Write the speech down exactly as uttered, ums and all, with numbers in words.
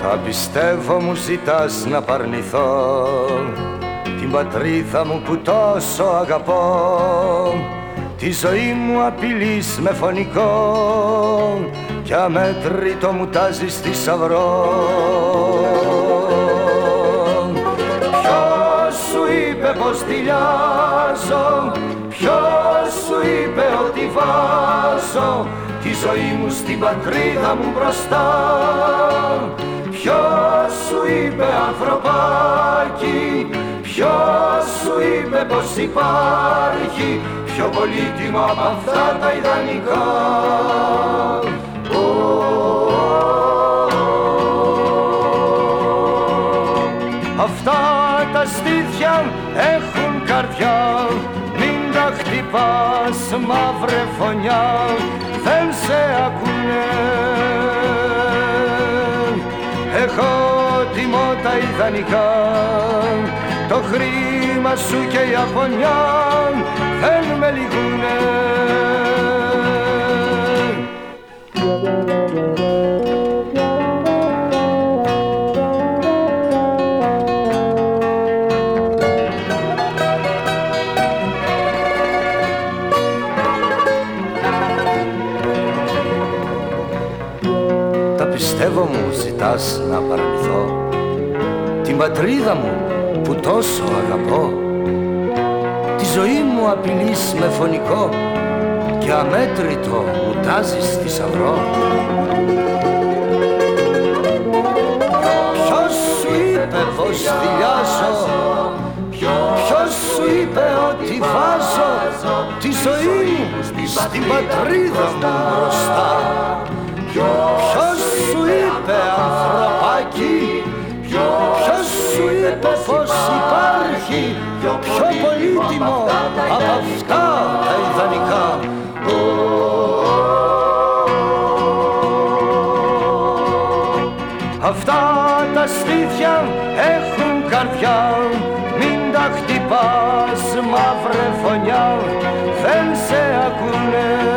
Τα πιστεύω μου ζητάς να παρνηθώ την πατρίδα μου που τόσο αγαπώ. Τη ζωή μου απειλείς με φωνικό κι αμέτρητο μου τάζεις θησαυρό. Ποιος σου είπε πως δειλιάζω, ποιος σου είπε ότι βάζω τη ζωή μου στην πατρίδα μου μπροστά. Ποιος σου είπε ανθρωπάκι, ποιος σου είπε πως υπάρχει πιο πολύτιμο από αυτά τα ιδανικά. Αυτά τα στήθια έχουν καρδιά, μην τα χτυπάς μαύρε φωνιά, δεν σε ακούνε. Έχω τιμώ τα ιδανικά, το χρήμα σου και η απονιά δεν με λυγούνε. Τα πιστεύω μου ζητάς να παραμυθώ την πατρίδα μου που τόσο αγαπώ. Τη ζωή μου απειλείς με φωνικό και αμέτρητο μου τάζεις θησαυρό. Ποιος σου είπε πως δειλιάζω, ποιος σου είπε ότι βάζω τη ζωή μου στην πατρίδα μου μπροστά. Ποιος σου είπε ανθρωπάκι, ποιος σου είπε πως υπάρχει πιο πολύτιμο από αυτά τα ιδανικά. Αυτά τα στήθια έχουν καρδιά, μην τα χτυπάς μαύρε φωνιά, δεν σε ακούνε.